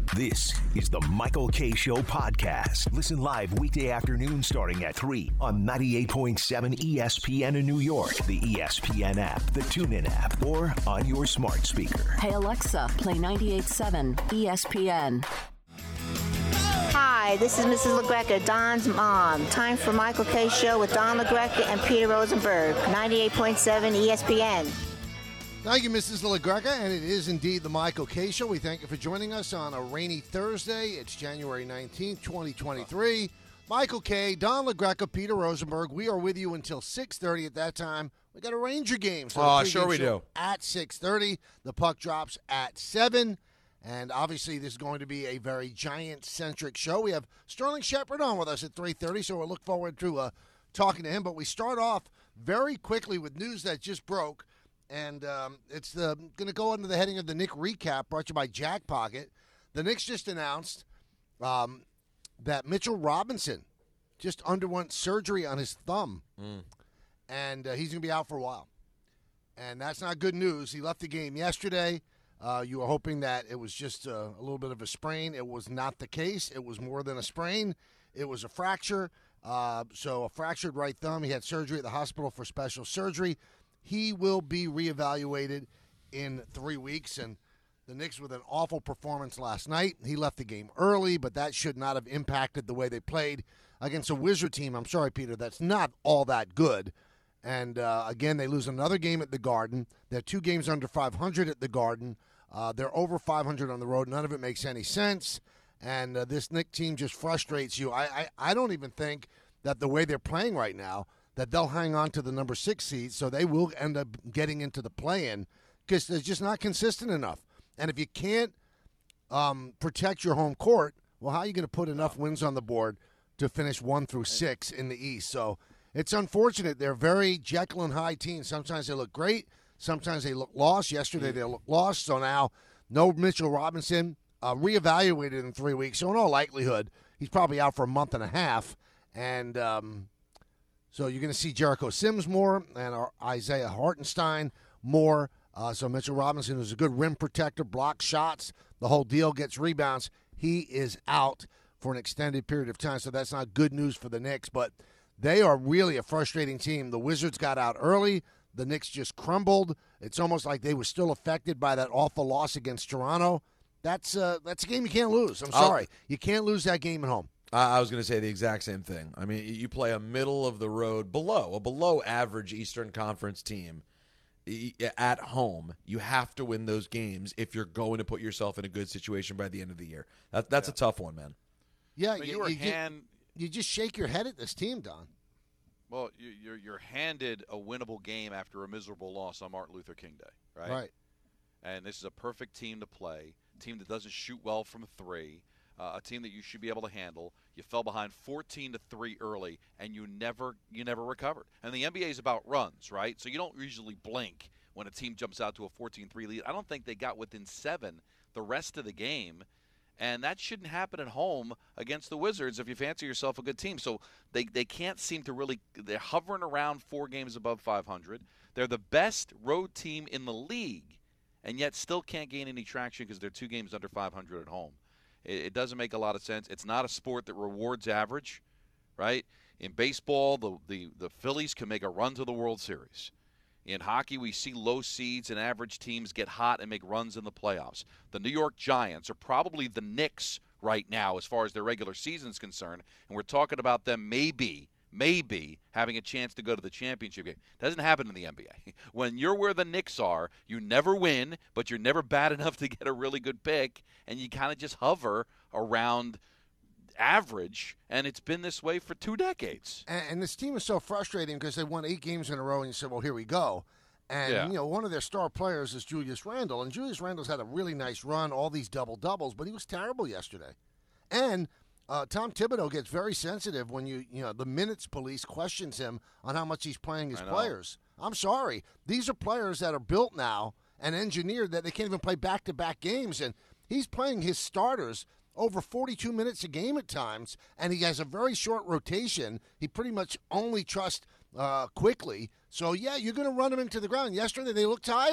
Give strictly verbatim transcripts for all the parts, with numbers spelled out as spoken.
This is the Michael Kay Show podcast. Listen live weekday afternoon starting at three on ninety-eight point seven E S P N in New York, the E S P N app, the TuneIn app, or on your smart speaker. Hey Alexa, play ninety-eight point seven E S P N. Hi, this is Missus LaGreca, Don's mom. Time for Michael Kay Show with Don LaGreca and Peter Rosenberg, ninety-eight point seven E S P N. Thank you, Missus LaGreca, and it is indeed the Michael Kay Show. We thank you for joining us on a rainy Thursday. It's January nineteenth, twenty twenty-three. Michael Kay, Don LaGreca, Peter Rosenberg. We are with you until six thirty. At that time, we got a Ranger game. So oh, sure we do. At six thirty, the puck drops at seven. And obviously, this is going to be a very Giant-centric show. We have Sterling Shepard on with us at three thirty, so we'll look forward to uh, talking to him. But we start off very quickly with news that just broke. And um, it's uh, going to go under the heading of the Knick Recap, brought to you by Jack Pocket. The Knicks just announced um, that Mitchell Robinson just underwent surgery on his thumb. Mm. And uh, he's going to be out for a while. And that's not good news. He left the game yesterday. Uh, you were hoping that it was just uh, a little bit of a sprain. It was not the case. It was more than a sprain. It was a fracture. Uh, so a fractured right thumb. He had surgery at the hospital for special surgery. He will be reevaluated in three weeks, and the Knicks with an awful performance last night. He left the game early, but that should not have impacted the way they played against a Wizard team. I'm sorry, Peter, that's not all that good. And, uh, again, they lose another game at the Garden. They're two games under five hundred at the Garden. Uh, they're over five hundred on the road. None of it makes any sense. And uh, this Knicks team just frustrates you. I, I, I don't even think that the way they're playing right now, that they'll hang on to the number six seed, so they will end up getting into the play-in because they're just not consistent enough. And if you can't um, protect your home court, well, how are you going to put enough wins on the board to finish one through six in the East? So it's unfortunate. They're very Jekyll and Hyde teams. Sometimes they look great. Sometimes they look lost. Yesterday they looked lost. So now no Mitchell Robinson, uh, reevaluated in three weeks. So in all likelihood, he's probably out for a month and a half. And um, – So you're going to see Jericho Sims more and Isaiah Hartenstein more. Uh, so Mitchell Robinson is a good rim protector, blocks shots, the whole deal, gets rebounds. He is out for an extended period of time, so that's not good news for the Knicks. But they are really a frustrating team. The Wizards got out early. The Knicks just crumbled. It's almost like they were still affected by that awful loss against Toronto. That's, uh, that's a game you can't lose. I'm sorry. I'll- you can't lose that game at home. I was going to say the exact same thing. I mean, you play a middle-of-the-road, below, a below-average Eastern Conference team at home. You have to win those games if you're going to put yourself in a good situation by the end of the year. That, that's yeah. a tough one, man. Yeah, I mean, you, you, were you, hand, you just shake your head at this team, Don. Well, you, you're, you're handed a winnable game after a miserable loss on Martin Luther King Day, right? Right. And this is a perfect team to play, a team that doesn't shoot well from three. Uh, a team that you should be able to handle. You fell behind fourteen to three early, and you never you never recovered. And the N B A is about runs, right? So you don't usually blink when a team jumps out to a fourteen three lead. I don't think they got within seven the rest of the game, and that shouldn't happen at home against the Wizards if you fancy yourself a good team. So they, they can't seem to really – they're hovering around four games above five hundred. They're the best road team in the league, and yet still can't gain any traction because they're two games under five hundred at home. It doesn't make a lot of sense. It's not a sport that rewards average, right? In baseball, the, the, the Phillies can make a run to the World Series. In hockey, we see low seeds and average teams get hot and make runs in the playoffs. The New York Giants are probably the Knicks right now as far as their regular season is concerned, and we're talking about them maybe, maybe having a chance to go to the championship game. Doesn't happen in the N B A. When you're where the Knicks are, you never win, but you're never bad enough to get a really good pick, and you kind of just hover around average, and it's been this way for two decades. And, and this team is so frustrating because they won eight games in a row, and you said, well, here we go. And, yeah. you know, one of their star players is Julius Randle, and Julius Randle's had a really nice run, all these double-doubles, but he was terrible yesterday. And uh, Tom Thibodeau gets very sensitive when you, you know, the minutes police questions him on how much he's playing his players. I'm sorry. These are players that are built now and engineered that they can't even play back-to-back games, and he's playing his starters over forty-two minutes a game at times, and he has a very short rotation. He pretty much only trusts uh, quickly. So, yeah, you're going to run them into the ground. Yesterday, they looked tired.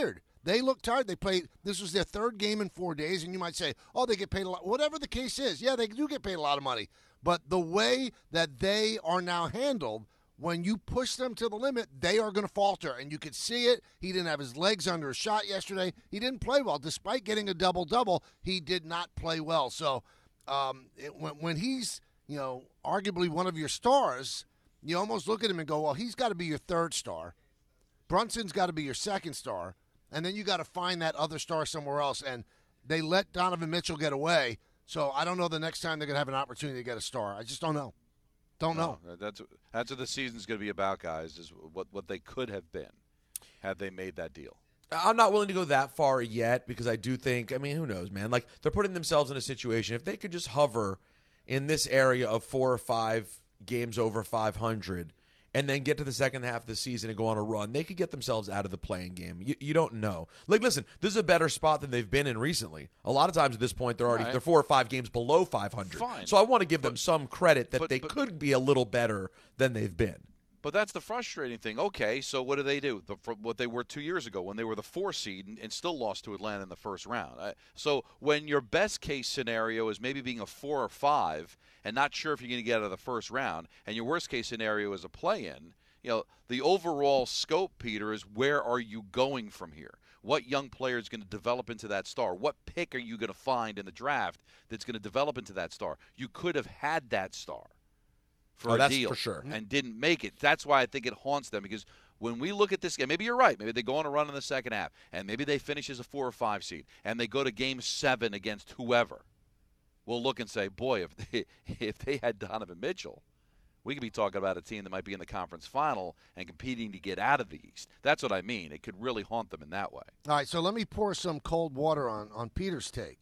They look tired. They played. This was their third game in four days, and you might say, "Oh, they get paid a lot." Whatever the case is, yeah, they do get paid a lot of money. But the way that they are now handled, when you push them to the limit, they are going to falter, and you could see it. He didn't have his legs under a shot yesterday. He didn't play well, despite getting a double double. He did not play well. So, um, it, when when he's you know arguably one of your stars, you almost look at him and go, "Well, he's got to be your third star. Brunson's got to be your second star." And then you got to find that other star somewhere else. And they let Donovan Mitchell get away. So I don't know the next time they're going to have an opportunity to get a star. I just don't know. Don't know. No, that's that's what the season's going to be about, guys, is what, what they could have been had they made that deal. I'm not willing to go that far yet because I do think, I mean, who knows, man? Like, they're putting themselves in a situation. If they could just hover in this area of four or five games over five hundred – and then get to the second half of the season and go on a run, they could get themselves out of the playing game. You, you don't know. Like, listen, this is a better spot than they've been in recently. A lot of times at this point, they're already right. they're four or five games below five hundred. Fine. So I want to give them but, some credit that but, they but, could be a little better than they've been. But that's the frustrating thing. Okay, so what do they do? The, what they were two years ago when they were the four seed and, and still lost to Atlanta in the first round. Uh, so when your best case scenario is maybe being a four or five and not sure if you're going to get out of the first round, and your worst case scenario is a play-in, you know, the overall scope, Peter, is where are you going from here? What young player is going to develop into that star? What pick are you going to find in the draft that's going to develop into that star? You could have had that star for oh, a that's deal for sure. and didn't make it. That's why I think it haunts them, because when we look at this game, maybe you're right. Maybe they go on a run in the second half, and maybe they finish as a four or five seed, and they go to game seven against whoever. We'll look and say, boy, if they, if they had Donovan Mitchell, we could be talking about a team that might be in the conference final and competing to get out of the East. That's what I mean. It could really haunt them in that way. All right, so let me pour some cold water on, on Peter's take.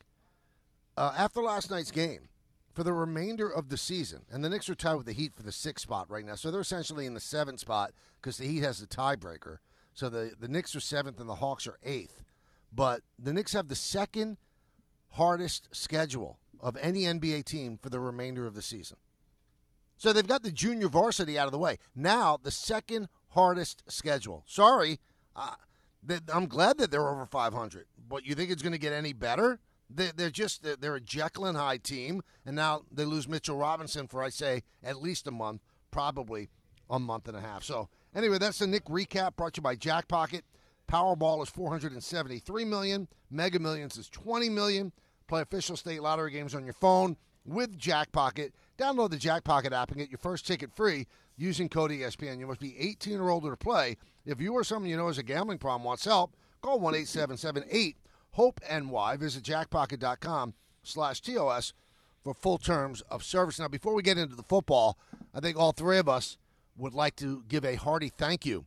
Uh, after last night's game, for the remainder of the season, and the Knicks are tied with the Heat for the sixth spot right now, so they're essentially in the seventh spot because the Heat has the tiebreaker. So the, the Knicks are seventh and the Hawks are eighth. But the Knicks have the second hardest schedule of any N B A team for the remainder of the season. So they've got the junior varsity out of the way. Now, the second hardest schedule. Sorry, uh, I'm glad that they're over five hundred, but you think it's going to get any better? They're just they're a Jekyll and Hyde team, and now they lose Mitchell Robinson for, I say, at least a month, probably a month and a half. So anyway, that's the Knick recap brought to you by Jack Pocket. Powerball is four hundred seventy-three million dollars. Mega Millions is twenty million dollars. Play official state lottery games on your phone with Jack Pocket. Download the Jack Pocket app and get your first ticket free using code E S P N. You must be eighteen or older to play. If you or someone you know has a gambling problem wants help, call one eight seven seven eight HOPE N Y. Visit jackpocket.com slash TOS for full terms of service. Now, before we get into the football, I think all three of us would like to give a hearty thank you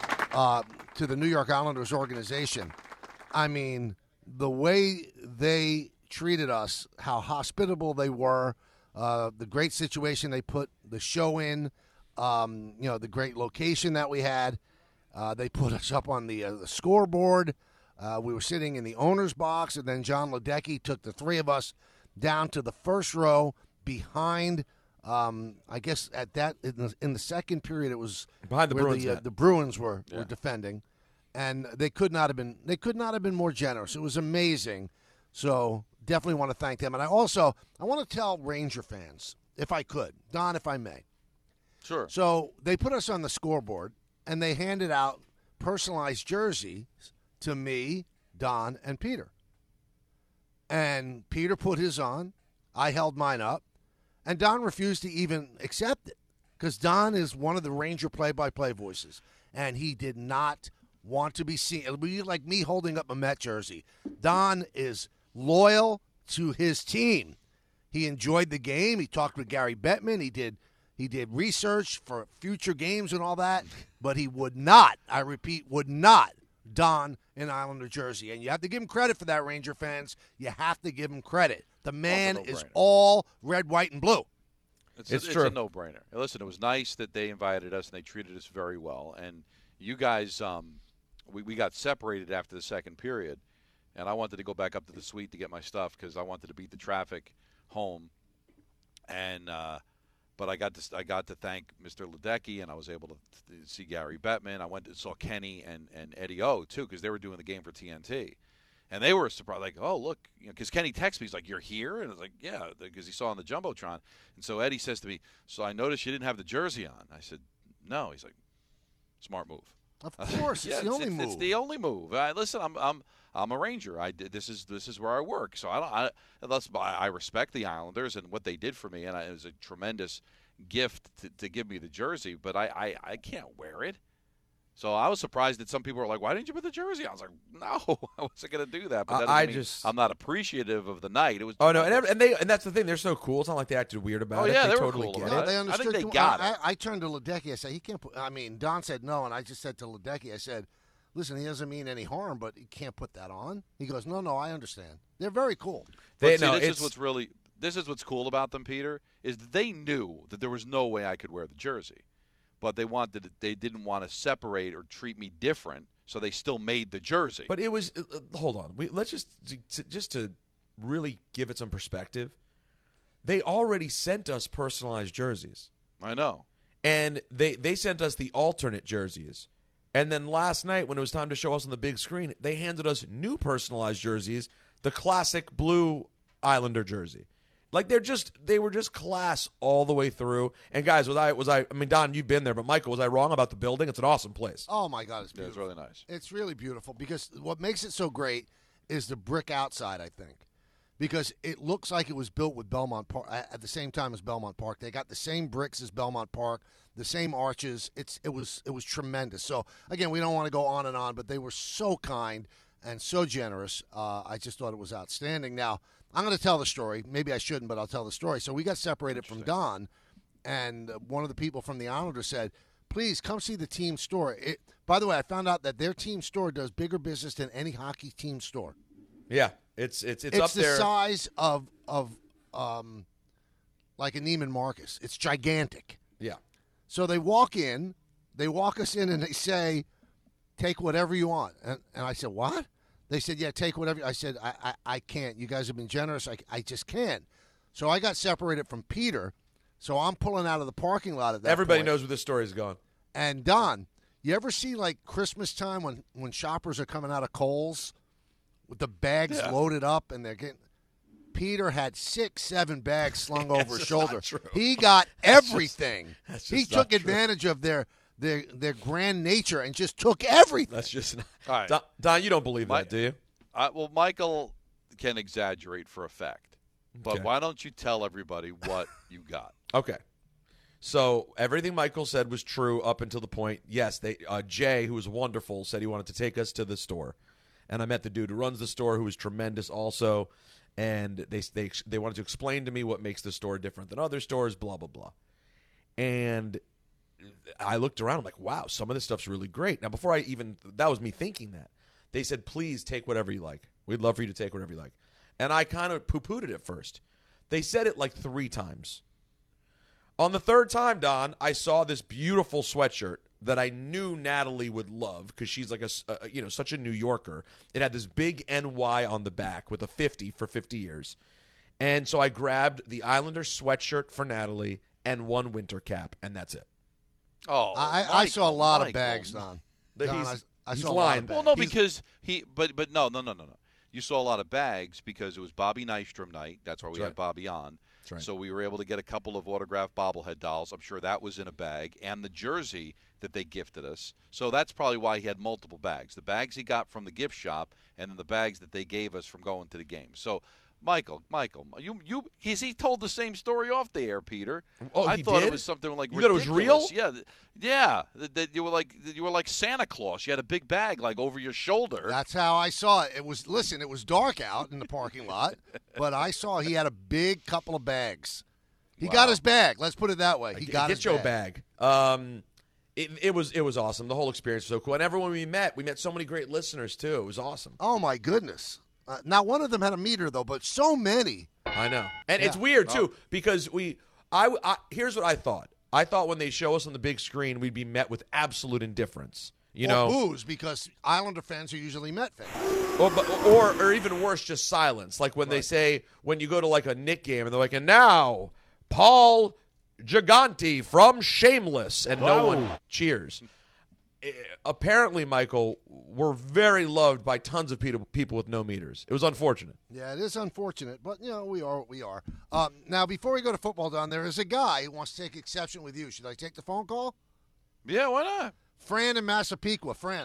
uh, to the New York Islanders organization. I mean, the way they treated us, how hospitable they were, uh, the great situation they put the show in, um, you know, the great location that we had. Uh, they put us up on the, uh, the scoreboard. Uh, we were sitting in the owner's box, and then John Ledecky took the three of us down to the first row behind, um, I guess at that in the, in the second period, it was behind the where Bruins. The, uh, the Bruins were, Yeah. were defending, and they could not have been they could not have been more generous. It was amazing. So definitely want to thank them. And I also I want to tell Ranger fans, if I could, Don, if I may. Sure. So they put us on the scoreboard, and they handed out personalized jerseys to me, Don, and Peter. And Peter put his on. I held mine up. And Don refused to even accept it because Don is one of the Ranger play-by-play voices, and he did not want to be seen. It would be like me holding up a Met jersey. Don is loyal to his team. He enjoyed the game. He talked with Gary Bettman. He did he did research for future games and all that, but he would not, I repeat, would not don an Islander jersey. And you have to give him credit for that, Ranger fans. You have to give him credit. The man no-brainer. is all red, white, and blue. It's, It's a, true. It's a no-brainer. Listen, it was nice that they invited us and they treated us very well. And you guys, um, we, we got separated after the second period, and I wanted to go back up to the suite to get my stuff because I wanted to beat the traffic home. And uh, but I got to I got to thank Mister Ledecky, and I was able to, to see Gary Bettman. I went to saw Kenny and, and Eddie O too, because they were doing the game for T N T, and they were surprised, like, oh look, you know, because Kenny texted me, he's like, you're here, and I was like, yeah, because he saw on the jumbotron, and so Eddie says to me, so I noticed you didn't have the jersey on. I said, no. He's like, smart move. Of course, it's yeah, the it's, only it's, move. It's the only move. I, listen, I'm I'm I'm a Ranger. I did this is this is where I work. So I don't. I, unless I, I respect the Islanders and what they did for me, and I, it was a tremendous gift to, to give me the jersey. But I, I I can't wear it. So I was surprised that some people were like, "Why didn't you put the jersey on?" I was like, "No, I wasn't going to do that." But that I doesn't mean just I'm not appreciative of the night. It was. Oh no, tremendous. and, and they and that's the thing. They're so cool. It's not like they acted weird about Oh, it. yeah, they, they were totally cool get about it. it. They I understood. think they got I, it. I, I turned to Ledecky. I said, he can't put. I mean, Don said no, and I just said to Ledecky, I said, listen, he doesn't mean any harm, but he can't put that on. He goes, no, no, I understand. They're very cool. They, But see, no, this it's, is what's really this is what's cool about them, Peter, is that they knew that there was no way I could wear the jersey, but they wanted they didn't want to separate or treat me different, so they still made the jersey. But it was. Uh, hold on. We, let's just to, just to really give it some perspective. They already sent us personalized jerseys, I know. and they they sent us the alternate jerseys. And then last night, when it was time to show us on the big screen, they handed us new personalized jerseys, the classic blue Islander jersey. Like they're just they were just class all the way through. And guys, was I was I I mean, Don, you've been there, but Michael, was I wrong about the building? It's an awesome place. Oh my God, it's Yeah, it's beautiful. really nice. It's really beautiful because what makes it so great is the brick outside, I think. Because it looks like it was built with Belmont Park at the same time as Belmont Park. They got the same bricks as Belmont Park, the same arches. It's it was it was tremendous. So again, we don't want to go on and on, but they were so kind and so generous. Uh, I just thought it was outstanding. Now I'm going to tell the story. Maybe I shouldn't, but I'll tell the story. So we got separated from Don, and one of the people from the Islanders said, please come see the team store. It, by the way, I found out that their team store does bigger business than any hockey team store. Yeah, it's it's it's, It's, up the there. size of of um, like a Neiman Marcus. It's gigantic. Yeah, So they walk in, they walk us in, and they say, "Take whatever you want." And, and I said, "What?" They said, "Yeah, take whatever." I said, "I I, I can't. You guys have been generous. I I just can't." So I got separated from Peter. So I'm pulling out of the parking lot at that everybody point. knows where this story is going. And Don, you ever see like Christmas time when, when shoppers are coming out of Kohl's with the bags Yeah. loaded up and they're getting – Peter had six, seven bags slung over his just shoulder. not true. He got everything. that's he just not took true. advantage of their, their their grand nature and just took everything. That's just not. All right. Don, Don, you don't believe My- that, do you? Uh, well, Michael can exaggerate for effect, but Okay. why don't you tell everybody what you got? Okay. So everything Michael said was true up until the point. Yes, they uh, Jay, who was wonderful, said he wanted to take us to the store, and I met the dude who runs the store, who was tremendous also, and they they they wanted to explain to me what makes the store different than other stores, blah blah blah, and I looked around. I'm like, wow, some of this stuff's really great. Now, before I even that was me thinking that they said, please take whatever you like. We'd love for you to take whatever you like, and I kind of poo-pooed it at first. They said it like three times. On the third time, Don, I saw this beautiful sweatshirt that I knew Natalie would love because she's like a, a, you know, such a New Yorker. It had this big N Y on the back with a fifty for fifty years. And so I grabbed the Islander sweatshirt for Natalie and one winter cap, and that's it. Oh, I, I Michael, saw a lot Michael. of bags, Don. The- Don, he's- I, I he's saw a lying. lot of bags. Well, no, He's- because he, but but no, no, no, no, no. You saw a lot of bags because it was Bobby Nystrom night. That's why we That's had Bobby on. That's right. So we were able to get a couple of autographed bobblehead dolls. I'm sure that was in a bag, and the jersey that they gifted us. So that's probably why he had multiple bags. The bags he got from the gift shop, and then the bags that they gave us from going to the game. So, Michael, Michael, you you he's he told the same story off the air, Peter. Oh, I he thought did? it was something like You thought it was ridiculous. real? Yeah, th- yeah. That, that you were like that you were like Santa Claus. You had a big bag like over your shoulder. That's how I saw it. It was listen. It was dark out in the parking lot, but I saw he had a big couple of bags. He Wow. got his bag. Let's put it that way. He Get- got get his your bag. bag. Um, it, it was it was awesome. The whole experience was so cool, and everyone we met, we met so many great listeners too. It was awesome. Oh my goodness! Uh, not one of them had a meter though, but so many. I know, and it's Yeah. weird too because we. I, I here's what I thought. I thought when they show us on the big screen, we'd be met with absolute indifference. You or know, booze because Islander fans are usually Met fans. or, but- or or even worse, just silence. Like when they say when you go to like a Knick game and they're like, and now Paul Gigante from Shameless, and no one cheers. Uh, apparently, Michael, we're very loved by tons of people, people with no meters. It was unfortunate. Yeah, it is unfortunate, but, you know, we are what we are. Um, now, before we go to football, Don, there is a guy who wants to take exception with you. Should I take the phone call? Yeah, why not? Fran in Massapequa. Fran.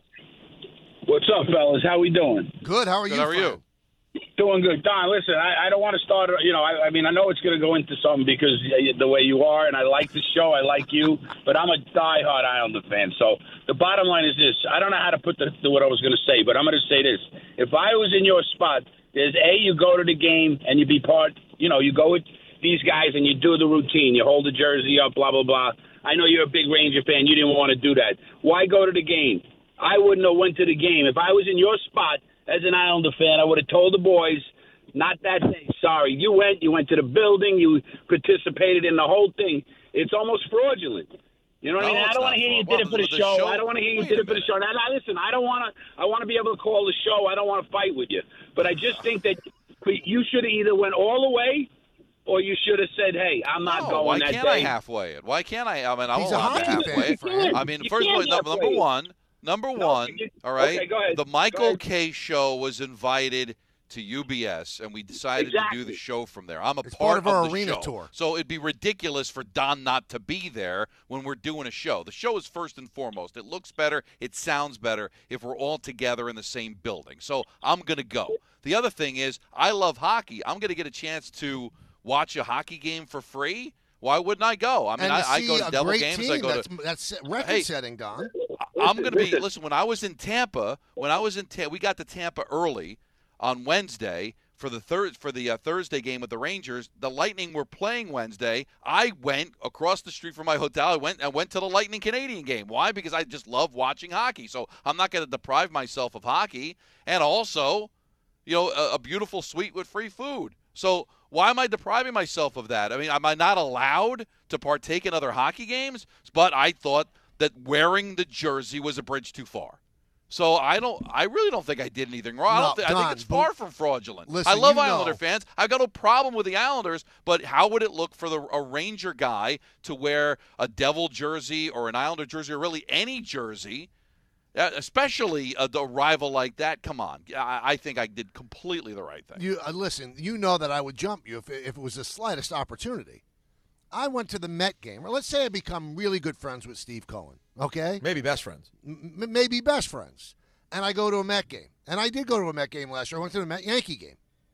What's up, fellas? How we doing? Good. How are Good, you, how are Fran? you? Doing good. Don, listen, I, I don't want to start, you know, I, I mean, I know it's going to go into something because the way you are, and I like the show, I like you, but I'm a diehard Islander fan. So the bottom line is this. I don't know how to put the, the what I was going to say, but I'm going to say this. If I was in your spot, there's A, you go to the game and you be part, you know, you go with these guys and you do the routine. You hold the jersey up, blah, blah, blah. I know you're a big Ranger fan. You didn't want to do that. Why go to the game? I wouldn't have went to the game. If I was in your spot as an Islander fan, I would have told the boys, not that day. Sorry, you went. You went to the building. You participated in the whole thing. It's almost fraudulent. You know what No, I mean? I it's don't not want to hear you fraud- did it for well, the the show. show- I don't want to hear you wait did a it for the minute. show. Now, now, listen, I don't want to. I want to be able to call the show. I don't want to fight with you. But I just think that you should have either went all the way, or you should have said, "Hey, I'm not No, going why that can't day." I halfway it? Why can't I? I mean, I He's don't a want to hockey halfway fan, it. Fran. I mean, You first of all, can't number, number halfway it. one, number No, one, you- all right. okay, go ahead. The Go Michael ahead. K show was invited to U B S, and we decided to do Exactly. the show from there. I'm a It's part, part of our the arena show. tour. So it'd be ridiculous for Don not to be there when we're doing a show. The show is first and foremost. It looks better, it sounds better if we're all together in the same building. So I'm going to go. The other thing is, I love hockey. I'm going to get a chance to watch a hockey game for free. Why wouldn't I go? I mean, and I, to I see go to a Devil great games. team, I go that's, to. that's record Hey. setting, Don. I'm going to be Listen. listen. When I was in Tampa, when I was in Tampa, we got to Tampa early on Wednesday for the third for the uh, Thursday game with the Rangers. The Lightning were playing Wednesday. I went across the street from my hotel. I went I went to the Lightning Canadian game. Why? Because I just love watching hockey. So I'm not going to deprive myself of hockey, and also, you know, a, a beautiful suite with free food. So why am I depriving myself of that? I mean, am I not allowed to partake in other hockey games? But I thought that wearing the jersey was a bridge too far. So I don't. I really don't think I did anything wrong. I, No, don't think, I Don, think it's but- far from fraudulent. Listen, I love you Islander know- fans. I've got no problem with the Islanders, but how would it look for the a Ranger guy to wear a Devil jersey or an Islander jersey or really any jersey, uh, especially a, a rival like that? Come on, I, I think I did completely the right thing. You uh, listen. You know that I would jump you if it, if it was the slightest opportunity. I went to the Met game, or let's say I become really good friends with Steve Cohen. Okay, Maybe best friends. M- maybe best friends, and I go to a Met game, and I did go to a Met game last year. I went to the Met Yankee game,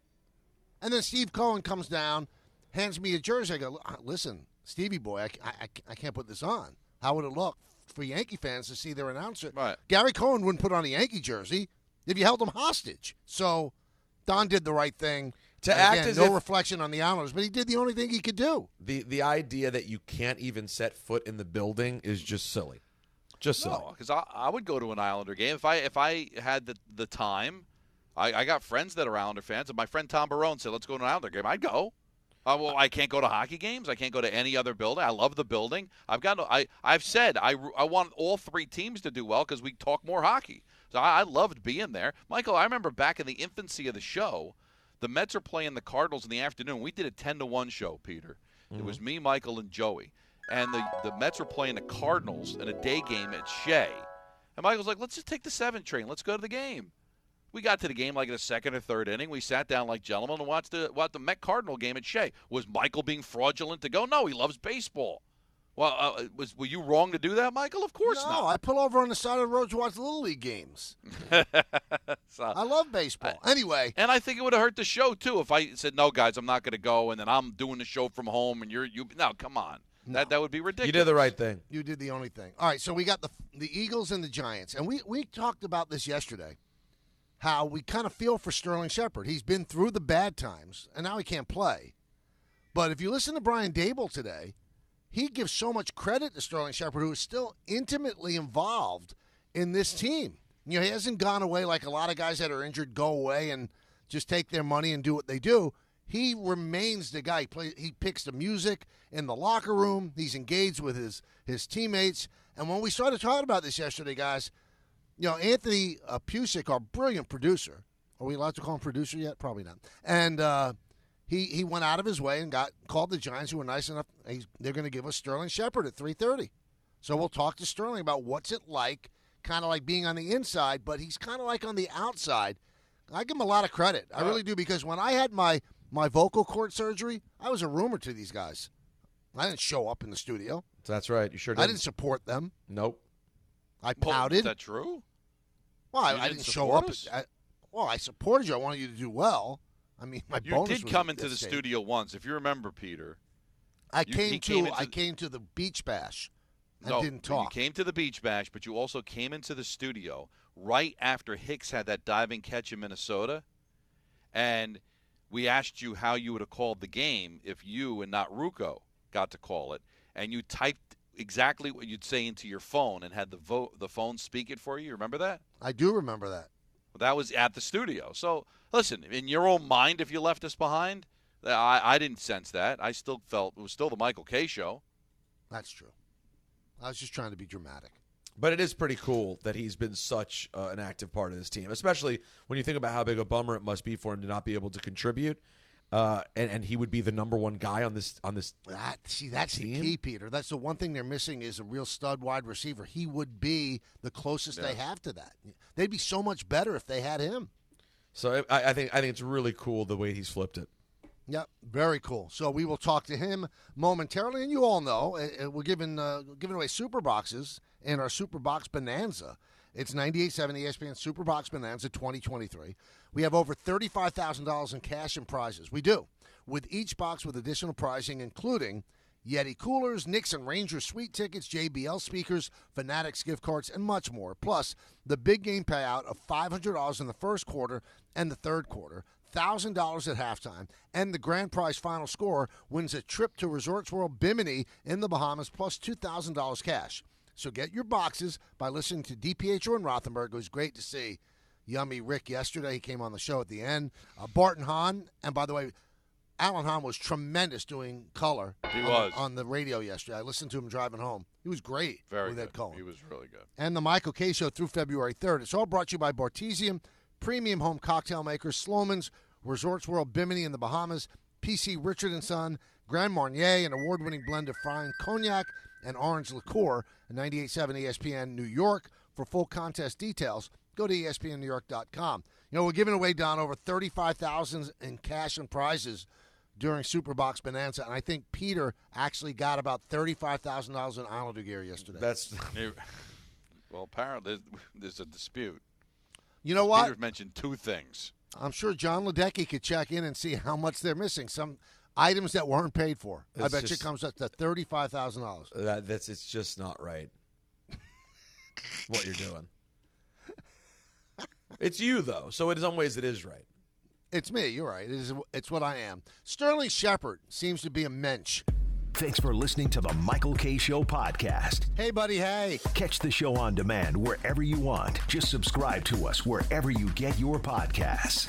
and then Steve Cohen comes down, hands me a jersey. I go, listen, Stevie boy, I, I, I can't put this on. How would it look for Yankee fans to see their announcer? Right. Gary Cohen wouldn't put on a Yankee jersey if you held him hostage. So Don did the right thing. To And act again, as no if- reflection on the Islanders, but he did the only thing he could do. The the idea that you can't even set foot in the building is just silly. Just silly. No, because I, I would go to an Islander game if I if I had the the time. I, I got friends that are Islander fans, and my friend Tom Barone said, "Let's go to an Islander game." I'd go. Uh, well, I can't go to hockey games. I can't go to any other building. I love the building. I've got. No, I I've said I, I want all three teams to do well because we talk more hockey. So I, I loved being there. Michael, I remember back in the infancy of the show, the Mets are playing the Cardinals in the afternoon. We did a ten to one show, Peter. It was me, Michael, and Joey. And the, the Mets were playing the Cardinals in a day game at Shea. And Michael's like, let's just take the seven train. Let's go to the game. We got to the game like in the second or third inning. We sat down like gentlemen and watched the, watched the Met Cardinal game at Shea. Was Michael being fraudulent to go? No, he loves baseball. Well, uh, was were you wrong to do that, Michael? Of course no, not. I pull over on the side of the road to watch Little League games. So- I love baseball. anyway, And I think it would have hurt the show too if I said, "No, guys, I'm not going to go," and then I'm doing the show from home, and you're you. No, come on, that that would be ridiculous. You did the right thing. you did the only thing. All right, so we got the the Eagles and the Giants, and we we talked about this yesterday. How we kind of feel for Sterling Shepard. He's been through the bad times, and now he can't play. But if you listen to Brian Dable today, he gives so much credit to Sterling Shepard, who is still intimately involved in this team. You know, he hasn't gone away like a lot of guys that are injured go away and just take their money and do what they do. He remains the guy. He, play, he picks the music in the locker room. He's engaged with his, his teammates. And when we started talking about this yesterday, guys, you know, Anthony uh, Pusick, our brilliant producer, are we allowed to call him producer yet? Probably not. And uh, he, he went out of his way and got called the Giants, who were nice enough. He's, they're going to give us Sterling Shepard at three thirty. So we'll talk to Sterling about what's it like, kind of like being on the inside, but he's kind of like on the outside. I give him a lot of credit. I really do, because when I had my, my vocal cord surgery, I was a rumor to these guys. I didn't show up in the studio. That's right. You sure did. I didn't support them. Nope. I pouted. Is that true? Well, I, You I didn't didn't show support up. us? I, well, I supported you. I wanted you to do well. I mean, my You bonus did was come at into the stage. studio once, if you remember, Peter. I You- came he to came into I the- came to the beach bash and No, didn't talk. You came to the beach bash, but you also came into the studio right after Hicks had that diving catch in Minnesota, and we asked you how you would have called the game if you and not Ruocco got to call it, and you typed exactly what you'd say into your phone and had the vo- the phone speak it for you. Remember that? I do remember that. Well, that was at the studio. So listen, in your own mind, if you left us behind, I, I didn't sense that. I still felt it was still the Michael Kay show. That's true. I was just trying to be dramatic. But it is pretty cool that he's been such uh, an active part of this team, especially when you think about how big a bummer it must be for him to not be able to contribute. Uh, and, and he would be the number one guy on this on this. That, see, that's team? the key, Peter. That's the one thing they're missing is a real stud wide receiver. He would be the closest they Yeah. have to that. They'd be so much better if they had him. So I, I think I think it's really cool the way he's flipped it. Yep, very cool. So we will talk to him momentarily, and you all know uh, we're giving uh, giving away super boxes in our Super Box Bonanza. It's ninety-eight point seven E S P N Super Box Bonanza twenty twenty-three. We have over thirty-five thousand dollars in cash and prizes. We do, with each box with additional pricing, including Yeti coolers, Knicks and Rangers suite tickets, J B L speakers, Fanatics gift cards, and much more. Plus, the big game payout of five hundred dollars in the first quarter and the third quarter, one thousand dollars at halftime, and the grand prize final score wins a trip to Resorts World Bimini in the Bahamas, plus two thousand dollars cash. So get your boxes by listening to DiPietro and Rothenberg. It was great to see Yummy Rick yesterday. He came on the show at the end. Uh, Barton Hahn, and by the way, Alan Hahn was tremendous doing color He on, was. on the radio yesterday. I listened to him driving home. He was great Very with good. Ed Cohen. He was really good. And the Michael Kay Show through February third. It's all brought to you by Bartesian, premium home cocktail makers, Sloman's, Resorts World Bimini in the Bahamas, P C Richard and Son, Grand Marnier, an award-winning blend of fine cognac and orange liqueur, and ninety-eight point seven E S P N New York. For full contest details, go to E S P N New York dot com. You know, we're giving away, Don, over thirty-five thousand dollars in cash and prizes during Superbox Bonanza, and I think Peter actually got about thirty-five thousand dollars in Islander gear yesterday. That's Well, apparently there's, there's a dispute. You know what? Peter mentioned two things. I'm sure John Ledecky could check in and see how much they're missing. Some items that weren't paid for. I It's bet you just- it comes up to thirty-five thousand dollars. that, that's it's just not right. What you're doing. It's you though, so in some ways it is right. It's me. You're right. It is, it's what I am. Sterling Shepard seems to be a mensch. Thanks for listening to the Michael Kay Show podcast. Hey, buddy, hey. Catch the show on demand wherever you want. Just subscribe to us wherever you get your podcasts.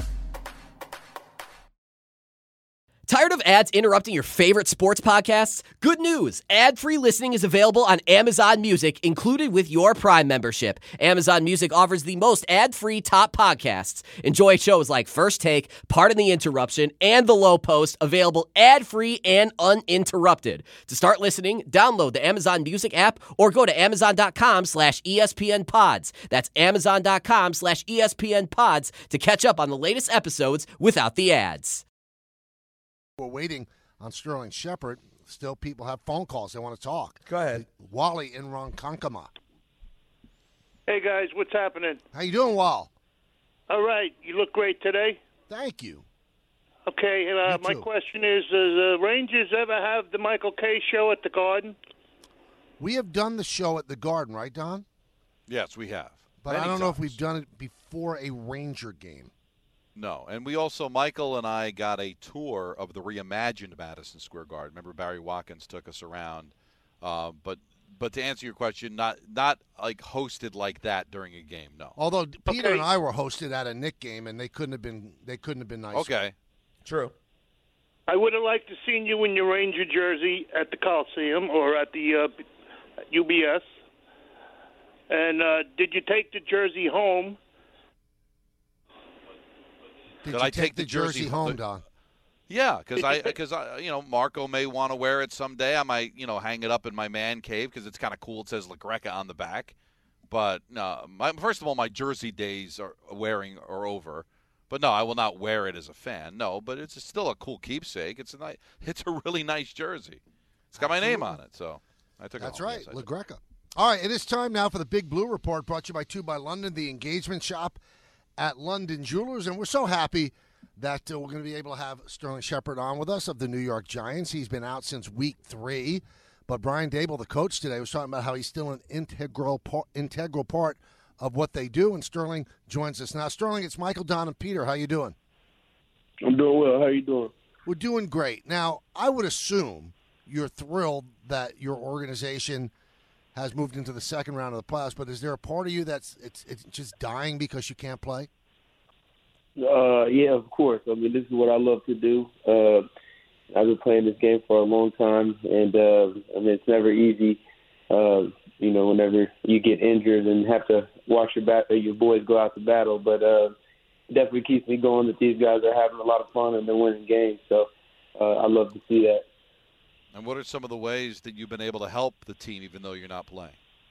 Tired of ads interrupting your favorite sports podcasts? Good news! Ad-free listening is available on Amazon Music, included with your Prime membership. Amazon Music offers the most ad-free top podcasts. Enjoy shows like First Take, Pardon the Interruption, and The Low Post, available ad-free and uninterrupted. To start listening, download the Amazon Music app or go to amazon.com slash ESPN pods. That's amazon.com slash ESPN pods to catch up on the latest episodes without the ads. We're waiting on Sterling Shepard. Still, people have phone calls. They want to talk. Go ahead. Wally in Ronkonkoma. Hey, guys, what's happening? How you doing, Wal? All right, you look great today. Thank you. Okay, uh, You my too. question is, does the Rangers ever have the Michael Kay Show at the Garden? We have done the show at the Garden, right, Don? Yes, we have. But Many I don't know if times. we've done it before a Ranger game. No, and we also, Michael and I got a tour of the reimagined Madison Square Garden. Remember, Barry Watkins took us around. Uh, but but to answer your question, not not like hosted like that during a game. No. Although Peter Okay. and I were hosted at a Knick game, and they couldn't have been they couldn't have been nicer. Okay. True. I would have liked to seen you in your Ranger jersey at the Coliseum or at the uh, U B S. And uh, did you take the jersey home? Did Did you I take take the the jersey jersey- home, the- Don? Yeah, because I, because I, you know, Marco may want to wear it someday. I might, you know, hang it up in my man cave because it's kind of cool. It says La Greca on the back. But no, my, first of all, my jersey days are wearing are over. But no, I will not wear it as a fan. No, but it's still a cool keepsake. It's a nice, it's a really nice jersey. It's got my Absolutely. name on it, so I took That's it home. right, Yes, La Greca. All right, it is time now for the Big Blue Report, brought to you by Two by London, the engagement shop at London Jewelers. And we're so happy that uh, we're going to be able to have Sterling Shepard on with us of the New York Giants. He's been out since week three. But Brian Daboll, the coach today, was talking about how he's still an integral part, integral part of what they do. And Sterling joins us now. Sterling, it's Michael, Don, and Peter. How you doing? I'm doing well. How you doing? We're doing great. Now, I would assume you're thrilled that your organization has moved into the second round of the playoffs, but is there a part of you that's it's it's just dying because you can't play? Uh, yeah, of course. I mean, this is what I love to do. Uh, I've been playing this game for a long time, and uh, I mean, it's never easy. Uh, you know, whenever you get injured and have to watch your bat- your boys go out to battle, but uh, it definitely keeps me going that these guys are having a lot of fun and they're winning games. So uh, I love to see that. And what are some of the ways that you've been able to help the team, even though you're not playing?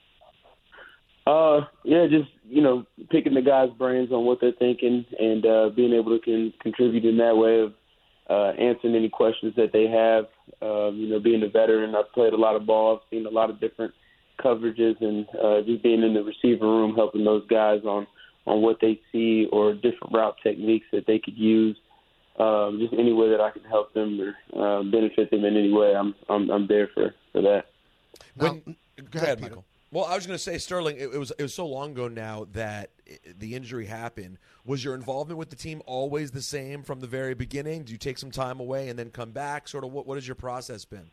Uh, yeah, just, you know, picking the guys' brains on what they're thinking and uh, being able to con- contribute in that way of uh, answering any questions that they have. Uh, you know, being a veteran, I've played a lot of ball. I've seen a lot of different coverages, and uh, just being in the receiver room, helping those guys on, on what they see or different route techniques that they could use. Um, just any way that I can help them or uh, benefit them in any way, I'm I'm, I'm there for, for that. When, Now, go ahead, Michael. Well, I was going to say, Sterling, it, it was it was so long ago now that it, the injury happened. Was your involvement with the team always the same from the very beginning? Do you take some time away and then come back? Sort of, what what has your process been?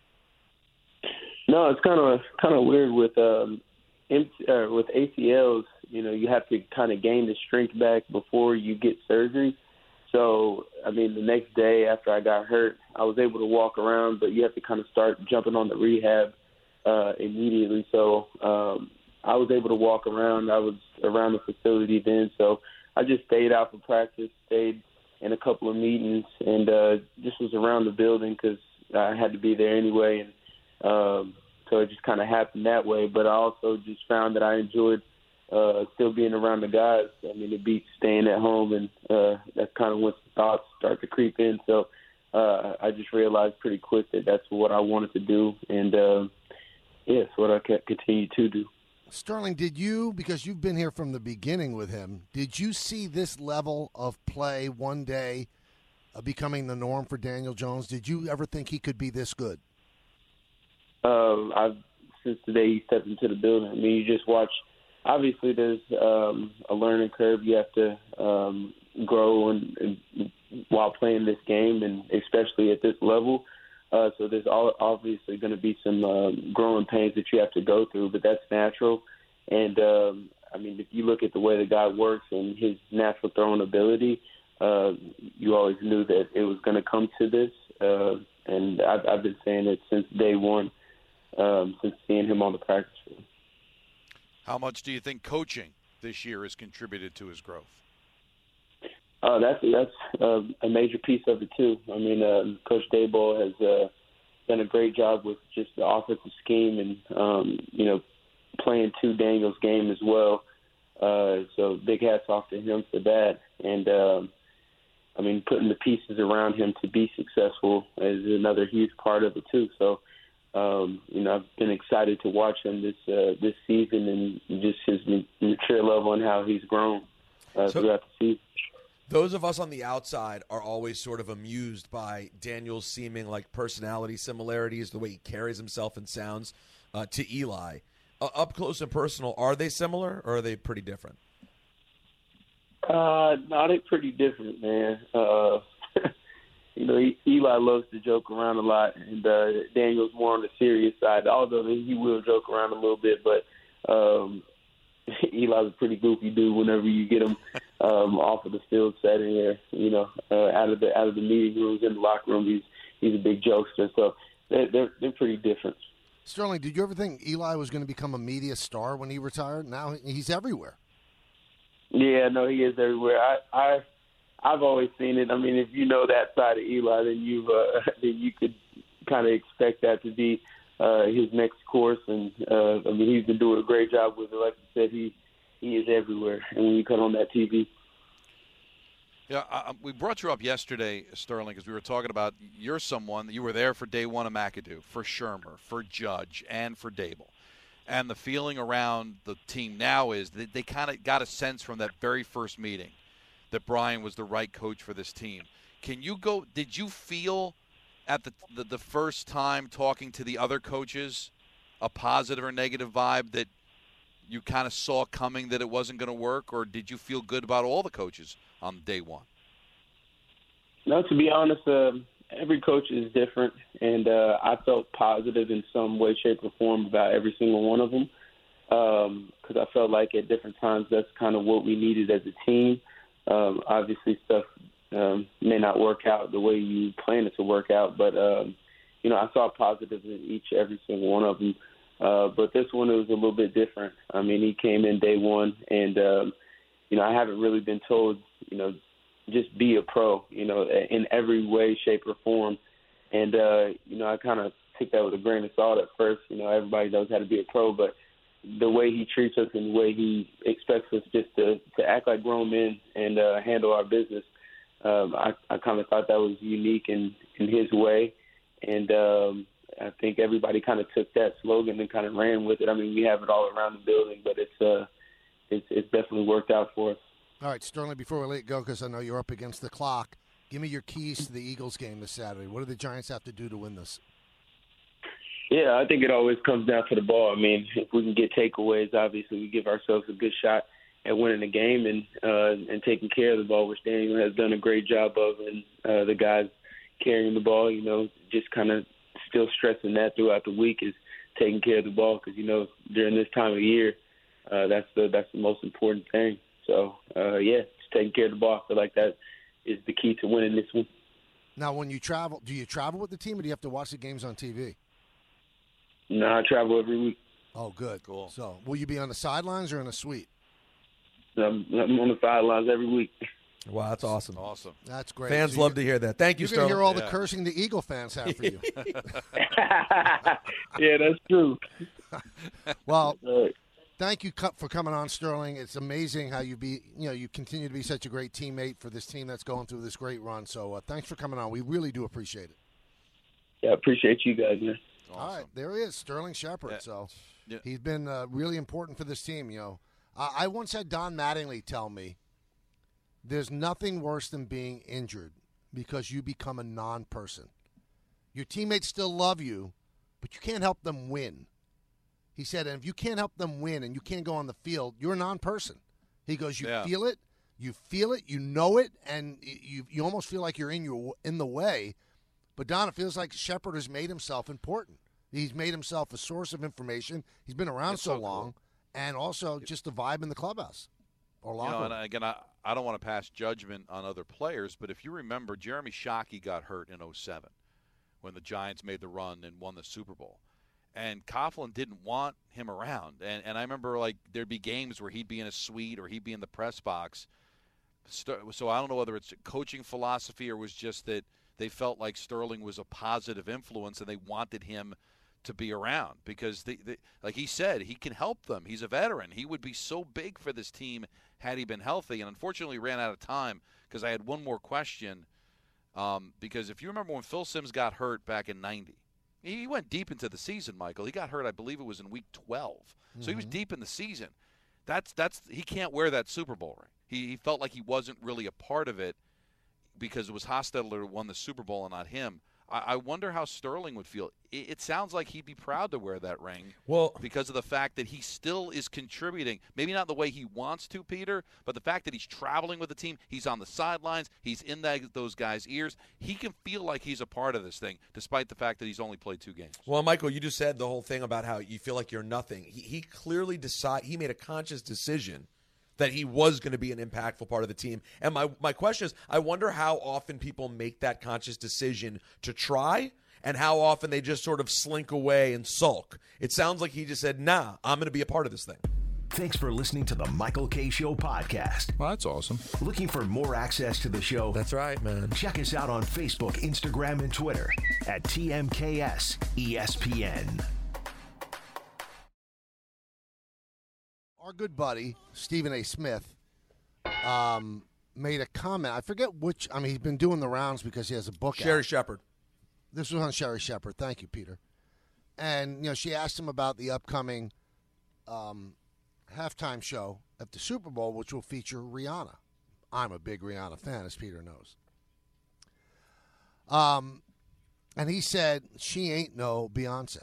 No, it's kind of kind of weird with um, uh, with A C Ls. You know, you have to kind of gain the strength back before you get surgery. So, I mean, the next day after I got hurt, I was able to walk around, but you have to kind of start jumping on the rehab uh, immediately. So um, I was able to walk around. I was around the facility then. So I just stayed out for practice, stayed in a couple of meetings, and uh, just was around the building because I had to be there anyway. And um, so it just kind of happened that way. But I also just found that I enjoyed Uh, still being around the guys. I mean, it beats staying at home, and uh, that's kind of when thoughts start to creep in. So uh, I just realized pretty quick that that's what I wanted to do, and uh, yeah, it's what I can continue to do. Sterling, did you, because you've been here from the beginning with him, did you see this level of play one day uh, becoming the norm for Daniel Jones? Did you ever think he could be this good? Uh, I've since the day he stepped into the building. I mean, you just watch. Obviously, there's um, a learning curve. You have to um, grow and, and while playing this game, and especially at this level. Uh, so there's all, obviously going to be some um, growing pains that you have to go through, but that's natural. And, um, I mean, if you look at the way the guy works and his natural throwing ability, uh, you always knew that it was going to come to this. Uh, and I've, I've been saying it since day one, um, since seeing him on the practice field. How much do you think coaching this year has contributed to his growth? Uh, that's that's uh, a major piece of it too. I mean, uh, Coach Daboll has uh, done a great job with just the offensive scheme and um, you know playing to Daniel's game as well. Uh, so big hats off to him for that. And um, I mean, putting the pieces around him to be successful is another huge part of it too. So. Um, you know, I've been excited to watch him this uh, this season and just his mature level and how he's grown uh, so, throughout the season. Those of us on the outside are always sort of amused by Daniel's seeming like personality similarities, the way he carries himself and sounds uh, to Eli. Uh, up close and personal, are they similar or are they pretty different? Uh, no, they're pretty different, man. Uh, You know, Eli loves to joke around a lot, and uh, Daniel's more on the serious side, although he will joke around a little bit. But um, Eli's a pretty goofy dude whenever you get him um, off of the field setting or, you know, uh, out of the out of the meeting rooms, in the locker room. He's he's a big jokester. So they're, they're, they're pretty different. Sterling, did you ever think Eli was going to become a media star when he retired? Now he's everywhere. Yeah, no, he is everywhere. I, I I've always seen it. I mean, if you know that side of Eli, then you uh, then you could kind of expect that to be uh, his next course. And uh, I mean, he's been doing a great job with it. Like you said, he he is everywhere. And when you come on that T V. Yeah, uh, we brought you up yesterday, Sterling, because we were talking about you're someone you were there for day one of McAdoo, for Shermer, for Judge, and for Dable. And the feeling around the team now is that they kind of got a sense from that very first meeting that Brian was the right coach for this team. Can you go? Did you feel at the the, the first time talking to the other coaches a positive or negative vibe that you kind of saw coming that it wasn't going to work, or did you feel good about all the coaches on day one? No, to be honest, uh, every coach is different, and uh, I felt positive in some way, shape, or form about every single one of them because um, I felt like at different times that's kind of what we needed as a team. Um, obviously, stuff um, may not work out the way you plan it to work out, but, um, you know, I saw positives in each, every single one of them. Uh, but this one, it was a little bit different. I mean, he came in day one, and, um, you know, I haven't really been told, you know, just be a pro, you know, in every way, shape, or form. And, uh, you know, I kind of took that with a grain of salt at first. You know, everybody knows how to be a pro, but the way he treats us and the way he expects us just to, to act like grown men and uh, handle our business, um, I, I kind of thought that was unique in, in his way. And um, I think everybody kind of took that slogan and kind of ran with it. I mean, we have it all around the building, but it's uh, it's, it's definitely worked out for us. All right, Sterling, before we let it go, because I know you're up against the clock, give me your keys to the Eagles game this Saturday. What do the Giants have to do to win this? Yeah, I think it always comes down to the ball. I mean, if we can get takeaways, obviously we give ourselves a good shot at winning the game and uh, and taking care of the ball, which Daniel has done a great job of, and uh, the guys carrying the ball, you know, just kind of still stressing that throughout the week is taking care of the ball because, you know, during this time of year, uh, that's the that's the most important thing. So, uh, yeah, just taking care of the ball. I feel like that is the key to winning this one. Now, when you travel, do you travel with the team or do you have to watch the games on T V? No, I travel every week. Oh, good. Cool. So, will you be on the sidelines or in a suite? I'm, I'm on the sidelines every week. Wow, that's awesome. Awesome. That's great. Fans so love to hear that. Thank you, You're Sterling. going to hear all yeah. the cursing the Eagle fans have for you. Yeah, that's true. Well, right. Thank you for coming on, Sterling. It's amazing how you be, you know, you continue to be such a great teammate for this team that's going through this great run. So, uh, thanks for coming on. We really do appreciate it. Yeah, I appreciate you guys, man. Awesome. All right, there he is, Sterling Shepard. Yeah. So, Yeah. he's been uh, really important for this team. You know, uh, I once had Don Mattingly tell me, "There's nothing worse than being injured because you become a non-person. Your teammates still love you, but you can't help them win." He said, and if you can't help them win and you can't go on the field, you're a non-person. He goes, you Yeah. feel it, you feel it, you know it, and you you almost feel like you're in your in the way. But, Don, it feels like Shepard has made himself important. He's made himself a source of information. He's been around It's so, so long, cool. and also just the vibe in the clubhouse or You locker know, room. and again, I, I don't want to pass judgment on other players, but if you remember, Jeremy Shockey got hurt in oh seven when the Giants made the run and won the Super Bowl. And Coughlin didn't want him around. And and I remember, like, there'd be games where he'd be in a suite or he'd be in the press box. So I don't know whether it's a coaching philosophy or was just that they felt like Sterling was a positive influence and they wanted him to be around because, they, they, like he said, he can help them. He's a veteran. He would be so big for this team had he been healthy. And unfortunately, ran out of time because I had one more question. Um, because if you remember when Phil Simms got hurt back in ninety, he went deep into the season, Michael. He got hurt, I believe it was in week twelve. So mm-hmm. he was deep in the season. That's that's he can't wear that Super Bowl ring. He, he felt like he wasn't really a part of it because it was Hostetler who won the Super Bowl and not him. I, I wonder how Sterling would feel. It, it sounds like he'd be proud to wear that ring well, because of the fact that he still is contributing. Maybe not the way he wants to, Peter, but the fact that he's traveling with the team, he's on the sidelines, he's in that, those guys' ears. He can feel like he's a part of this thing despite the fact that he's only played two games. Well, Michael, you just said the whole thing about how you feel like you're nothing. He, he clearly decide he made a conscious decision that he was going to be an impactful part of the team. And my, my question is, I wonder how often people make that conscious decision to try and how often they just sort of slink away and sulk. It sounds like he just said, nah, I'm going to be a part of this thing. Thanks for listening to the Michael K. Show podcast. Well, that's awesome. Looking for more access to the show? That's right, man. Check us out on Facebook, Instagram, and Twitter at T M K S E S P N. Our good buddy, Stephen A. Smith, um, made a comment. I forget which. I mean, he's been doing the rounds because he has a book Sherry out. Shepherd. This was on Sherry Shepherd. Thank you, Peter. And, you know, she asked him about the upcoming um, halftime show at the Super Bowl, which will feature Rihanna. I'm a big Rihanna fan, as Peter knows. Um, and he said, she ain't no Beyonce.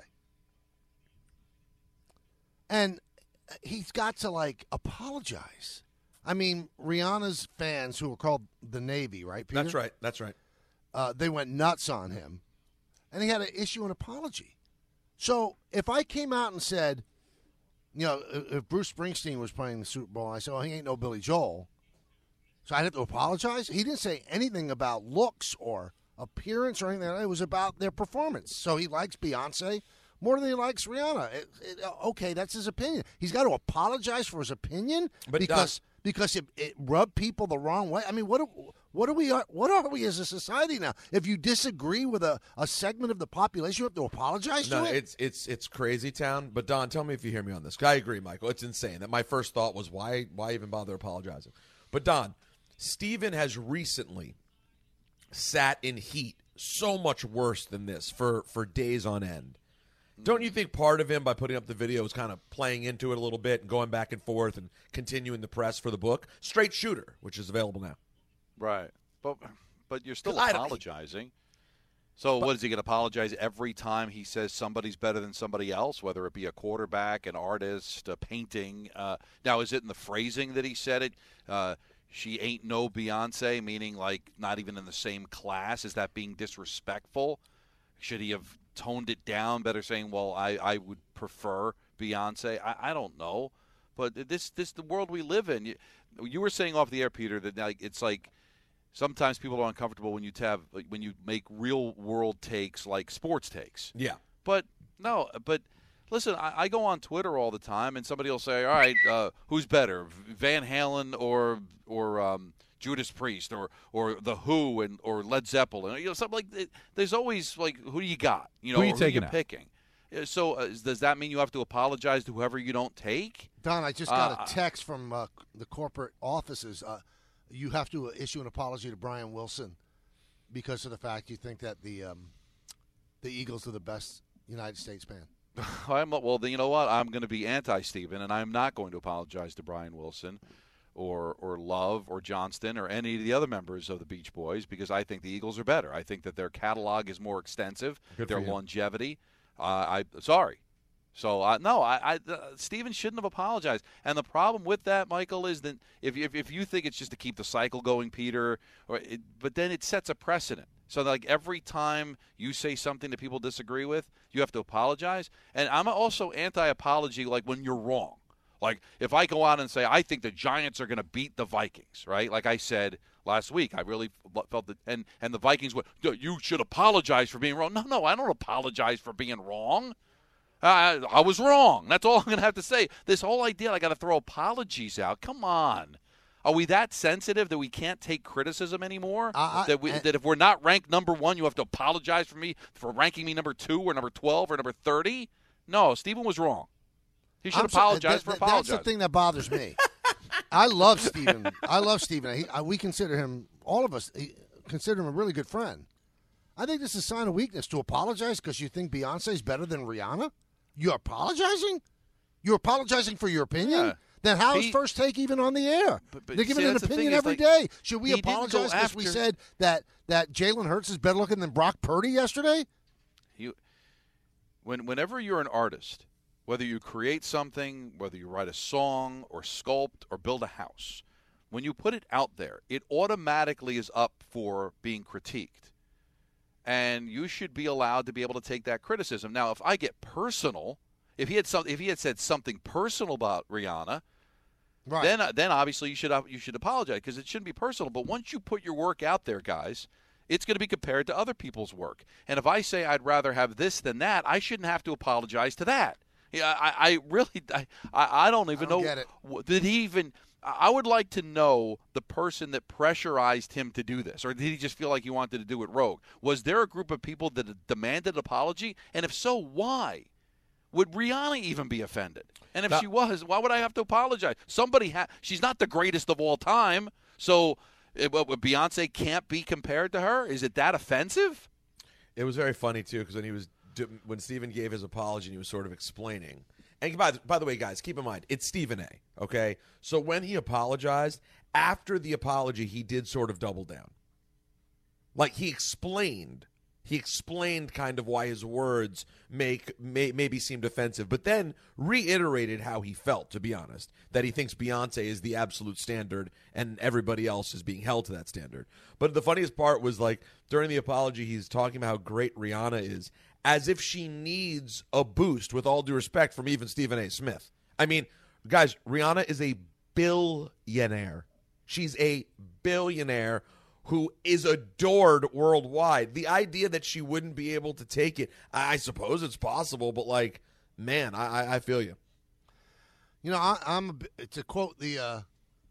And he's got to, like, apologize. I mean, Rihanna's fans, who are called the Navy, right, Peter? That's right. That's right. Uh, they went nuts on him. And he had to issue an apology. So if I came out and said, you know, if Bruce Springsteen was playing the Super Bowl, I said, oh, he ain't no Billy Joel. So I'd have to apologize? He didn't say anything about looks or appearance or anything like that. It was about their performance. So he likes Beyonce more than he likes Rihanna. It, it, okay, that's his opinion. He's got to apologize for his opinion But because Doc, because it, it rubbed people the wrong way. I mean, what do, what are we what are we as a society now? If you disagree with a, a segment of the population, you have to apologize no, to it? it's it's it's crazy town. But Don, tell me if you hear me on this. I agree, Michael. It's insane. That my first thought was why why even bother apologizing? But Don, Steven has recently sat in heat so much worse than this for, for days on end. Don't you think part of him, by putting up the video, is kind of playing into it a little bit and going back and forth and continuing the press for the book? Straight Shooter, which is available now. Right. But but you're still I don't- apologizing. So what, is he going to apologize every time he says somebody's better than somebody else, whether it be a quarterback, an artist, a painting? Uh, now, is it in the phrasing that he said it? Uh, she ain't no Beyonce, meaning like not even in the same class? Is that being disrespectful? Should he have toned it down, better saying, well, I, I would prefer Beyonce? I, I don't know. But this this the world we live in. You, you were saying off the air, Peter, that like it's like sometimes people are uncomfortable when you have like, when you make real world takes like sports takes. Yeah. But no, but listen, I, I go on Twitter all the time, and somebody will say, "All right, uh, who's better, Van Halen or or um, Judas Priest or or the Who and or Led Zeppelin?" You know, something like that. There's always like, who do you got? You know, Who are you or taking who out? picking? So uh, does that mean you have to apologize to whoever you don't take? Don, I just got Uh, a text from uh, the corporate offices. Uh, you have to issue an apology to Brian Wilson because of the fact you think that the um, the Eagles are the best United States band. I'm, well, then you know what? I'm going to be anti-Steven, and I'm not going to apologize to Brian Wilson or or Love or Johnston or any of the other members of the Beach Boys because I think the Eagles are better. I think that their catalog is more extensive, Good for their you. longevity. Uh, I sorry. So, uh, no, I, I uh, Steven shouldn't have apologized. And the problem with that, Michael, is that if, if, if you think it's just to keep the cycle going, Peter, or it, but then it sets a precedent. So, like, every time you say something that people disagree with, you have to apologize. And I'm also anti-apology, like, when you're wrong. Like, if I go out and say, I think the Giants are going to beat the Vikings, right? Like I said last week, I really felt that, and, and the Vikings went, you should apologize for being wrong. No, no, I don't apologize for being wrong. I, I was wrong. That's all I'm going to have to say. This whole idea I got to throw apologies out. Come on. Are we that sensitive that we can't take criticism anymore? I- I- that, we, and- that if we're not ranked number one, you have to apologize for me for ranking me number two or number twelve or number thirty? No, Stephen was wrong. He should I'm sorry, apologize that- for that- apologizing. That's the thing that bothers me. I love Stephen. I love Stephen. He, I, we consider him, all of us, he, consider him a really good friend. I think this is a sign of weakness to apologize because you think Beyonce is better than Rihanna. You're apologizing? You're apologizing for your opinion? Yeah. Then how is He- First Take even on the air? But- but They're giving see, an that's the thing opinion is, every like, day. Should we he didn't go apologize because we after- said that, that Jalen Hurts is better looking than Brock Purdy yesterday? You, when, whenever you're an artist, whether you create something, whether you write a song or sculpt or build a house, when you put it out there, it automatically is up for being critiqued. And you should be allowed to be able to take that criticism. Now, if I get personal, if he had some, if he had said something personal about Rihanna, Right. then then obviously you should you should apologize because it shouldn't be personal. But once you put your work out there, guys, it's going to be compared to other people's work. And if I say I'd rather have this than that, I shouldn't have to apologize to that. Yeah, I, I really, I, I don't even I don't know. get it. Did he even? I would like to know the person that pressurized him to do this, or did he just feel like he wanted to do it rogue? Was there a group of people that demanded apology, and if so, why? Would Rihanna even be offended? And if Now, she was, why would I have to apologize? Somebody ha- she's not the greatest of all time, so it, what, Beyonce can't be compared to her. Is it that offensive? It was very funny too because when he was when Stephen gave his apology, and he was sort of explaining. And by the, by the way, guys, keep in mind it's Stephen A. Okay, so when he apologized after the apology, he did sort of double down. Like he explained. He explained kind of why his words make may, maybe seemed offensive, but then reiterated how he felt, to be honest, that he thinks Beyonce is the absolute standard and everybody else is being held to that standard. But the funniest part was, like, during the apology, he's talking about how great Rihanna is, as if she needs a boost, with all due respect, from even Stephen A. Smith. I mean, guys, Rihanna is a billionaire. She's a billionaire who is adored worldwide. The idea that she wouldn't be able to take it, I suppose it's possible, but, like, man, I, I feel you. You know, I, I'm a, to quote the uh,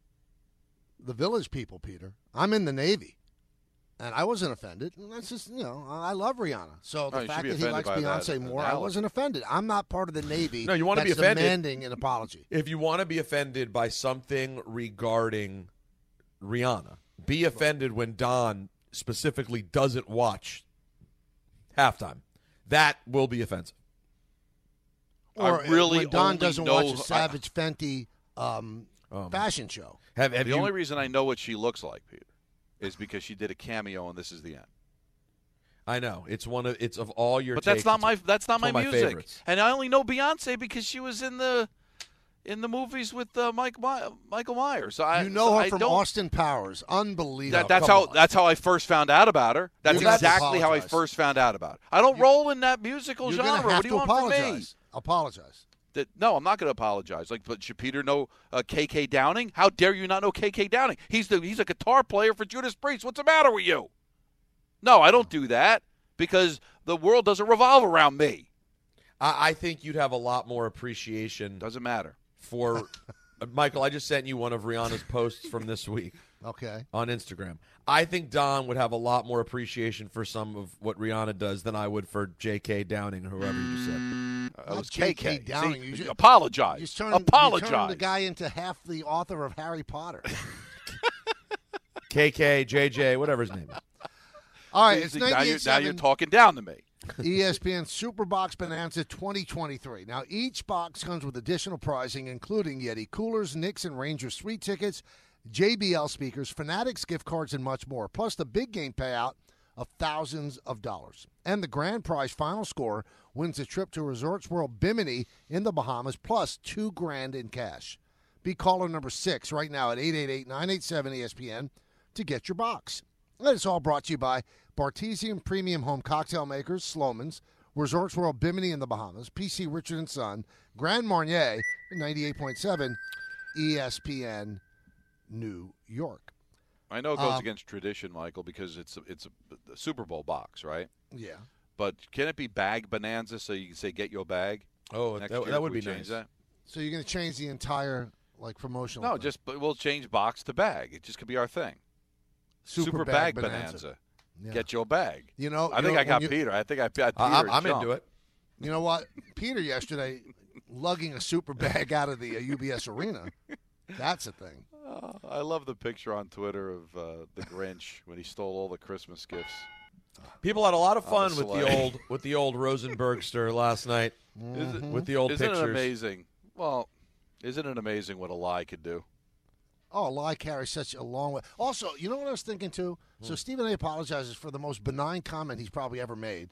the Village People, Peter. I'm in the Navy, and I wasn't offended. And that's just, you know, I love Rihanna. So the Oh, you fact should be that he likes offended by Beyonce that more, I analogy. wasn't offended. I'm not part of the Navy. No, you want to be that's offended. demanding an apology. If you want to be offended by something regarding Rihanna, be offended when Don specifically doesn't watch halftime. That will be offensive. Or I really when Don only doesn't know- watch a Savage Fenty um, Um, fashion show. Have, have the you, only reason I know what she looks like, Peter, is because she did a cameo and This Is the End. I know it's one of it's of all your. But that's takes, not it's- my that's not it's my one of my music. favorites. And I only know Beyonce because she was in the in the movies with uh, Mike My- Michael Myers. So I, You know so her I from don't, Austin Powers. Unbelievable. That, that's Come how on. that's how I first found out about her. That's You're gonna have to exactly how I apologize. first found out about her. I don't roll in that musical You're genre. gonna have What do you to want from me? apologize. Apologize. That, no, I'm not going to apologize. Like, but should Peter know uh, K K Downing? How dare you not know K K Downing? He's the he's a guitar player for Judas Priest. What's the matter with you? No, I don't do that because the world doesn't revolve around me. I, I think you'd have a lot more appreciation. Doesn't matter. For uh, Michael, I just sent you one of Rihanna's posts from this week. Okay. On Instagram. I think Don would have a lot more appreciation for some of what Rihanna does than I would for J K. Downing or whoever you just said. Uh, it was J K K. K. Downing. See, You just- apologize. You turned, apologize. You turned the guy into half the author of Harry Potter. K K, J J, whatever his name is. All right, it's now, you're, now you're ninety-eight talking down to me. E S P N Superbox Bonanza twenty twenty-three. Now, each box comes with additional pricing, including Yeti coolers, Knicks and Rangers suite tickets, J B L speakers, Fanatics gift cards, and much more, plus the big game payout of thousands of dollars. And the grand prize final score wins a trip to Resorts World Bimini in the Bahamas, plus two grand in cash. Be caller number six right now at eight eight eight, nine eight seven, E S P N to get your box. And it's all brought to you by Bartesian Premium Home Cocktail Makers, Sloman's, Resorts World Bimini in the Bahamas, P C Richard and Son, Grand Marnier, ninety-eight point seven, E S P N, New York. I know it goes Um, against tradition, Michael, because it's a, it's a, a Super Bowl box, right? Yeah. But can it be bag bonanza so you can say get your bag? Oh, Next that, year, that would can we be change nice. That? So you're going to change the entire, like, promotional No, thing. just but we'll change box to bag. It just could be our thing. Super bag, Bag bonanza. Bonanza. Yeah. Get your bag. You know, I you think know, I got when you- Peter. I think I got Peter. I, I'm, and I'm Sean. into it. You know what? Peter yesterday lugging a super bag out of the uh, U B S arena. That's a thing. Uh, I love the picture on Twitter of uh, the Grinch when he stole all the Christmas gifts. People had a lot of On fun the with the sleigh. old with the old Rosenbergster last night. Is it, With the old isn't pictures. it amazing? Well, isn't it amazing what a lie could do? Oh, a lie carries such a long way. Also, you know what I was thinking, too? So Stephen A. apologizes for the most benign comment he's probably ever made.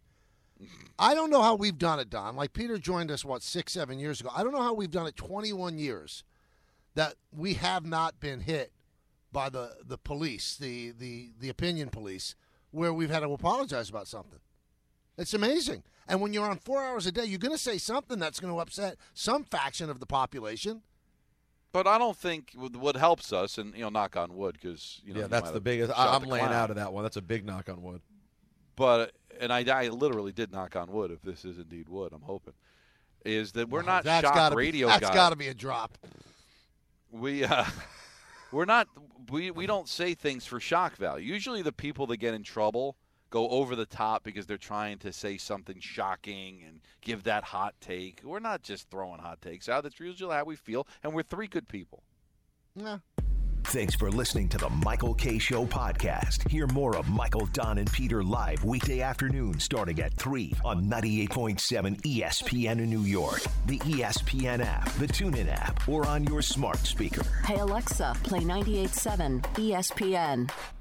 I don't know how we've done it, Don. Like, Peter joined us, what, six, seven years ago. I don't know how we've done it twenty-one years that we have not been hit by the, the police, the, the, the opinion police, where we've had to apologize about something. It's amazing. And when you're on four hours a day, you're going to say something that's going to upset some faction of the population. But I don't think what helps us, and you know, knock on wood, because you know, Yeah, you that's might the have biggest. shot I, I'm the laying clown. out of that one. That's a big knock on wood. But and I, I literally did knock on wood. If this is indeed wood, I'm hoping is that we're Well, not that's shock gotta radio be, guys. That's got to be a drop. We uh, we're not we we don't say things for shock value. Usually, the people that get in trouble go over the top because they're trying to say something shocking and give that hot take. We're not just throwing hot takes out. That's usually how we feel, and we're three good people. Yeah. Thanks for listening to the Michael Kay Show podcast. Hear more of Michael, Don, and Peter live weekday afternoon starting at three on ninety-eight point seven E S P N in New York, the E S P N app, the TuneIn app, or on your smart speaker. Hey Alexa, play ninety-eight point seven E S P N.